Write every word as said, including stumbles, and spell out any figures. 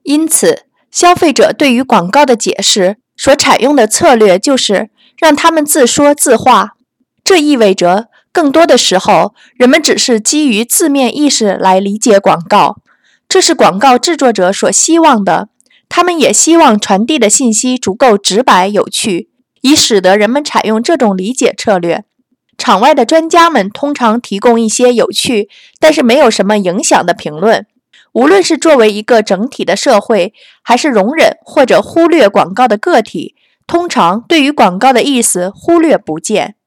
因此，消费者对于广告的解释所采用的策略就是让他们自说自话。这意味着更多的时候，人们只是基于字面意识来理解广告，这是广告制作者所希望的。他们也希望传递的信息足够直白有趣，以使得人们采用这种理解策略。场外的专家们通常提供一些有趣但是没有什么影响的评论。无论是作为一个整体的社会，还是容忍或者忽略广告的个体，通常对于广告的意思忽略不见。